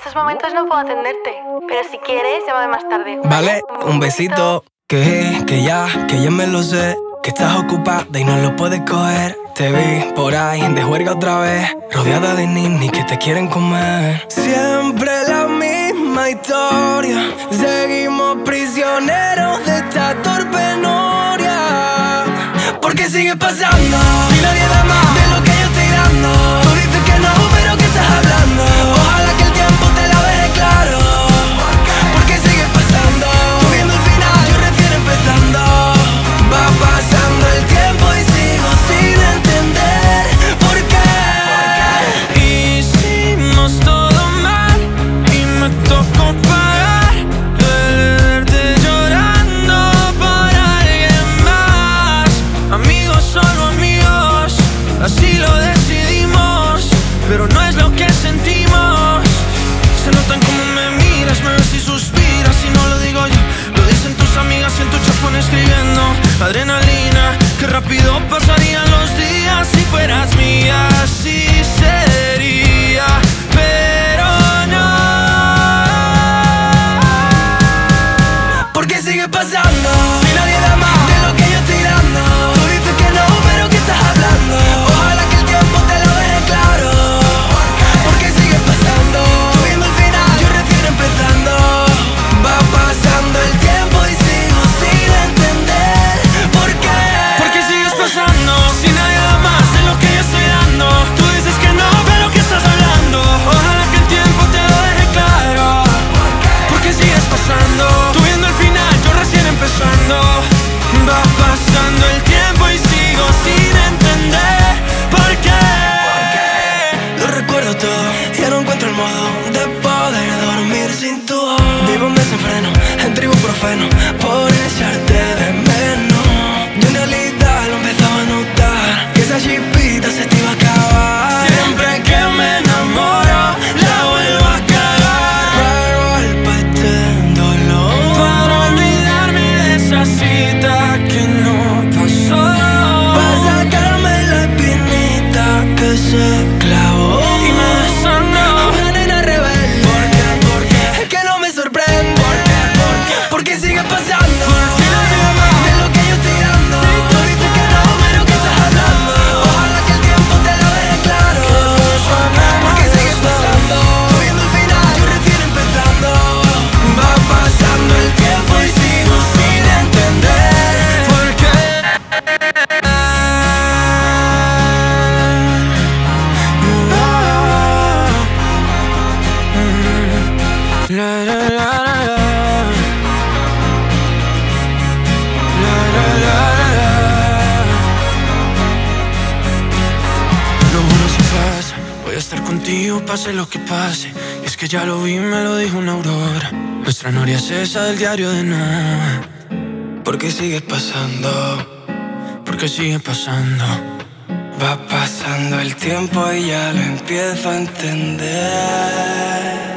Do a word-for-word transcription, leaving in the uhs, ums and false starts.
estos momentos no puedo atenderte, pero si quieres, llámame más tarde. Vale, un besito. Que, que ya, que ya me lo sé. Que estás ocupada y no lo puedes coger. Te vi por ahí de juerga otra vez, rodeada de ninis que te quieren comer. Siempre la misma historia. Seguimos prisioneros de esta torpe noria. ¿Por qué sigue pasando? Si nadie da más de lo que yo estoy dando. Tú dices que no, pero ¿qué estás hablando? Ojalá que el tiempo te lo deje claro. ¿Por qué sigue pasando? Tú viendo el final, yo recién empezando. Va pasando el tiempo y sigo sin entender por qué. Hicimos todo mal y me tocó pagar el verte llorando por alguien más. Amigos, solo amigos, así lo decidimos, pero no es lo que sentimos. Se notan como me miras, me ves y suspiras y no lo digo yo. Lo dicen tus amigas y en tu chat ponen escribiendo adrenalina, qué rápido pasarían los días si fueras mía. Así sería, pero no. ¿Por qué sigue pasando? Si nadie da más de lo que yo estoy dando. Tú dices que no, pero ¿qué estás hablando? Ojalá que el tiempo te lo deje claro. ¿Por qué sigue pasando? Tú viendo el final, yo recién empezando. Va pasando el tiempo y sigo sin entender por qué. ¿Por qué sigues pasando? Si nadie da más de lo que yo estoy dando. Tú dices que no, pero ¿qué estás hablando? Ojalá que el tiempo te lo deje claro. ¿Por qué sigues pasando? Tú viendo el final, yo recién empezando. Va pasando el tiempo y sigo sin entender por qué. Lo recuerdo todo, ya no encuentro el modo de poder dormir sin tu voz. Vivo un desenfreno, entre ibuprofeno, por echarte de menos. Yo en realidad lo empezaba a notar, que esa chispita se te iba a acabar. Siempre que me enamoro, la vuelvo a cagar. Traigo el pastel dolor Para olvidarme de esa cita que no pasó. para sacarme la espinita que se clavó. Y me desangró. Una nena rebelde. ¿Por qué? ¿Por qué? Es que no me sorprende. ¿Por qué? ¿Por qué? Porque sigue pasando. Si nadie da más de lo que yo estoy dando. Tú dices que no, pero ¿qué estás hablando? Ojalá que el tiempo te lo deje claro. Porque sigue pasando. Tú viendo el final, yo recién empezando. Va pasando el tiempo y sigo sin entender por qué. La, la, la, la, la. La, la, la, la, la. Te lo juro, si pasa, voy a estar contigo pase lo que pase. Y es que ya lo vi, me lo dijo una aurora. Nuestra noria es esa del diario de Noah. Porque sigue pasando. Porque sigue pasando. Va pasando el tiempo y ya lo empiezo a entender.